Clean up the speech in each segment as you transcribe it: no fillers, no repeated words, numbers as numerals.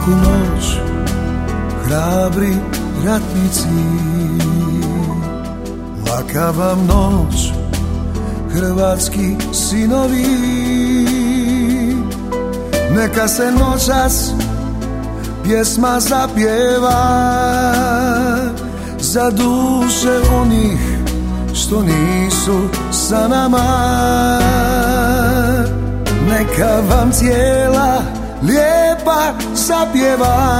svaku noć hrabri ratnici. Laka vam noć, hrvatski sinovi, neka se noćas pjesma zapjeva za duše onih što nisu sa nama. Neka vam cijela lijepa zapjeva,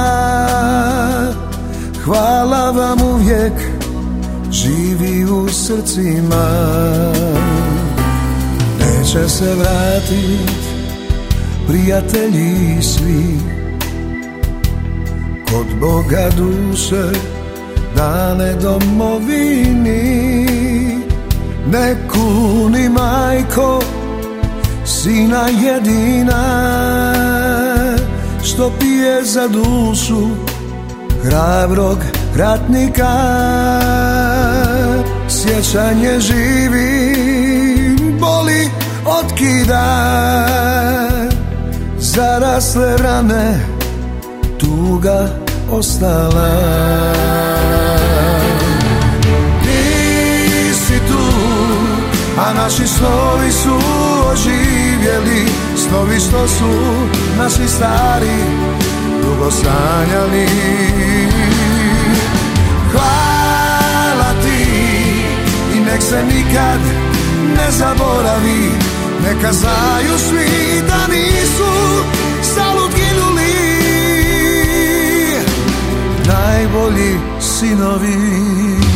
hvala vam uvijek živi u srcima. Neće se vratit prijatelji svi, kod Boga duše dane domovini. Ne kuni majko sina jedina, što pije za dušu hrabrog ratnika. Sjećanje živi, boli otkida, zarasle rane, tuga ostala. Ti si tu, a naši snovi su oživjeli, snovi što su naši stari dugo sanjali. Hvala ti i nek se nikad ne zaboravi, neka znaju svi da nisu zalud ginuli najbolji sinovi.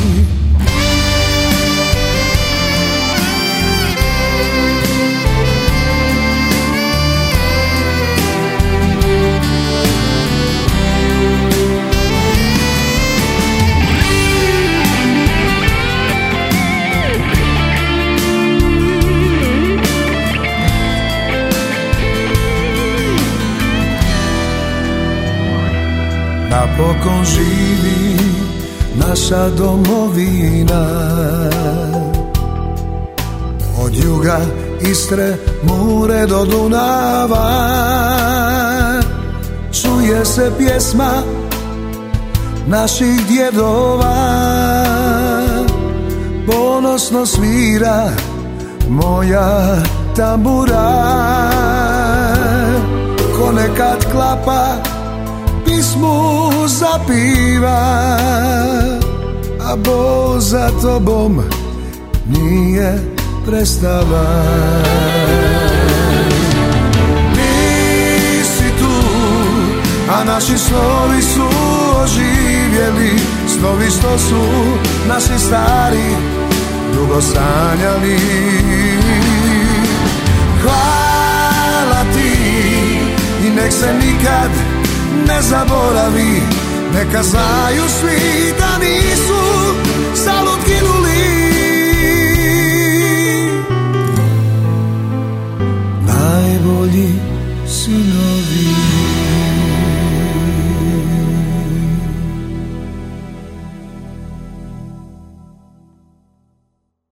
Napokon živi naša domovina, od juga Istre, Mure do Dunava. Čuje se pjesma naših djedova, ponosno svira moja tambura. Ko nekad klapa pismu zapiva, a Bog za tobom nije prestava. Ti si tu, a naši snovi su oživjeli, snovi što su naši stari dugo sanjali. Hvala ti i nek se nikad ne zaboravi, neka znaju svi da nisu